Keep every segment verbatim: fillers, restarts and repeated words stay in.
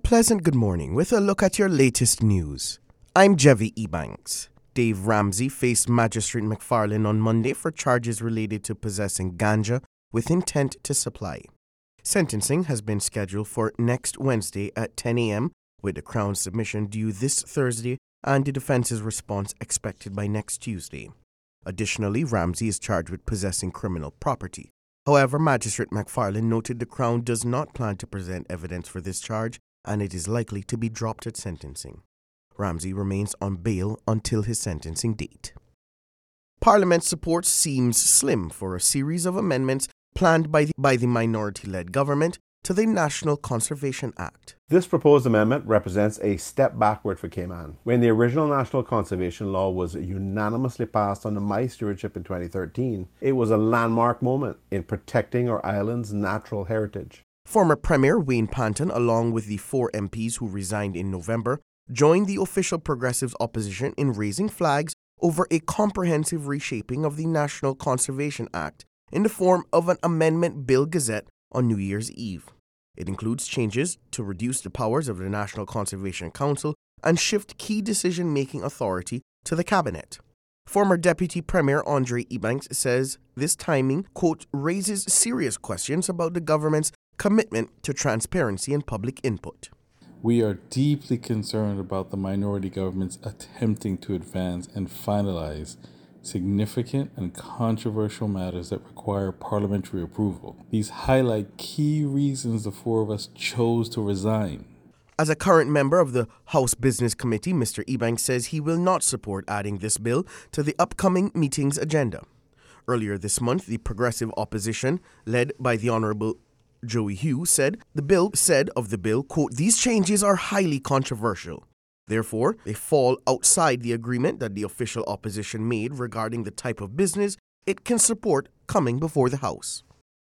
pleasant good morning with a look at your latest news. I'm Jevi Ebanks. Dave Ramsey faced Magistrate McFarlane on Monday for charges related to possessing ganja with intent to supply. Sentencing has been scheduled for next Wednesday at ten a.m., with the Crown's submission due this Thursday and the defense's response expected by next Tuesday. Additionally, Ramsey is charged with possessing criminal property. However, Magistrate McFarlane noted the Crown does not plan to present evidence for this charge and it is likely to be dropped at sentencing. Ramsey remains on bail until his sentencing date. Parliament's support seems slim for a series of amendments planned by the, by the minority-led government to the National Conservation Act. This proposed amendment represents a step backward for Cayman. When the original National Conservation Law was unanimously passed under my stewardship in twenty thirteen, it was a landmark moment in protecting our island's natural heritage. Former Premier Wayne Panton, along with the four M Ps who resigned in November, joined the official Progressives opposition in raising flags over a comprehensive reshaping of the National Conservation Act in the form of an amendment bill gazette on New Year's Eve. It includes changes to reduce the powers of the National Conservation Council and shift key decision-making authority to the Cabinet. Former Deputy Premier Andre Ebanks says this timing, quote, raises serious questions about the government's commitment to transparency and public input. We are deeply concerned about the minority governments attempting to advance and finalize significant and controversial matters that require parliamentary approval. These highlight key reasons the four of us chose to resign. As a current member of the House Business Committee, Mister Ebanks says he will not support adding this bill to the upcoming meeting's agenda. Earlier this month, the Progressive opposition, led by the Honourable Joey Hugh, said the bill said of the bill, quote, these changes are highly controversial. Therefore, they fall outside the agreement that the official opposition made regarding the type of business it can support coming before the House.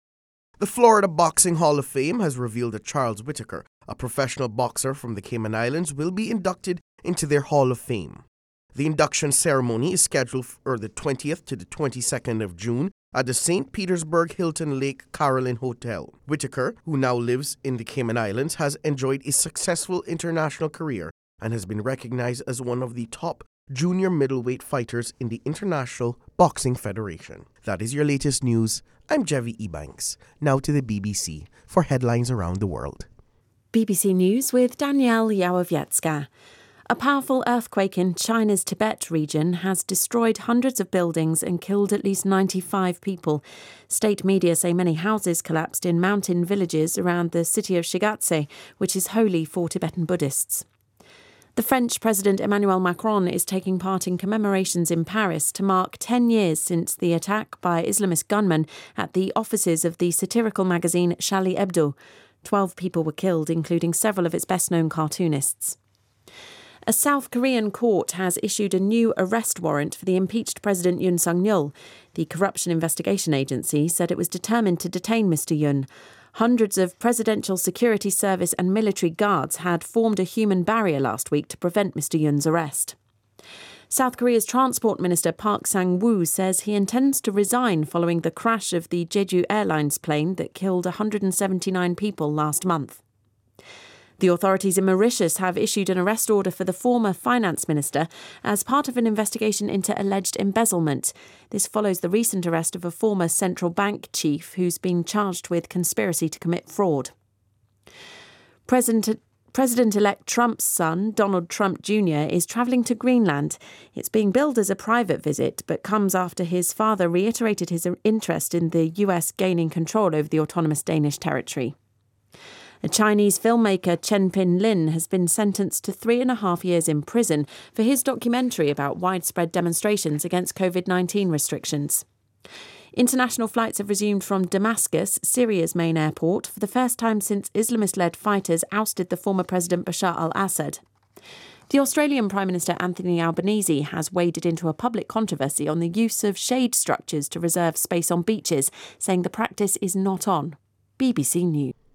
The Florida Boxing Hall of Fame has revealed that Charles Whitaker, a professional boxer from the Cayman Islands, will be inducted into their Hall of Fame. The induction ceremony is scheduled for the twentieth to the twenty-second of June at the Saint Petersburg Hilton Lake Caroline Hotel. Whitaker, who now lives in the Cayman Islands, has enjoyed a successful international career and has been recognized as one of the top junior middleweight fighters in the International Boxing Federation. That is your latest news. I'm Jevi Ebanks. Now to the B B C for headlines around the world. B B C News with Danielle Yawowiecka. A powerful earthquake in China's Tibet region has destroyed hundreds of buildings and killed at least ninety-five people. State media say many houses collapsed in mountain villages around the city of Shigatse, which is holy for Tibetan Buddhists. The French President Emmanuel Macron is taking part in commemorations in Paris to mark ten years since the attack by Islamist gunmen at the offices of the satirical magazine Charlie Hebdo. Twelve people were killed, including several of its best-known cartoonists. A South Korean court has issued a new arrest warrant for the impeached President Yoon Suk-yeol. The Corruption Investigation Agency said it was determined to detain Mister Yoon. Hundreds of Presidential Security Service and military guards had formed a human barrier last week to prevent Mister Yoon's arrest. South Korea's Transport Minister Park Sang-woo says he intends to resign following the crash of the Jeju Airlines plane that killed one hundred seventy-nine people last month. The authorities in Mauritius have issued an arrest order for the former finance minister as part of an investigation into alleged embezzlement. This follows the recent arrest of a former central bank chief who's been charged with conspiracy to commit fraud. President President-elect Trump's son, Donald Trump Junior, is travelling to Greenland. It's being billed as a private visit, but comes after his father reiterated his interest in the U S gaining control over the autonomous Danish territory. A Chinese filmmaker, Chen Pin-lin, has been sentenced to three and a half years in prison for his documentary about widespread demonstrations against covid nineteen restrictions. International flights have resumed from Damascus, Syria's main airport, for the first time since Islamist-led fighters ousted the former President Bashar al-Assad. The Australian Prime Minister Anthony Albanese has waded into a public controversy on the use of shade structures to reserve space on beaches, saying the practice is not on. B B C News.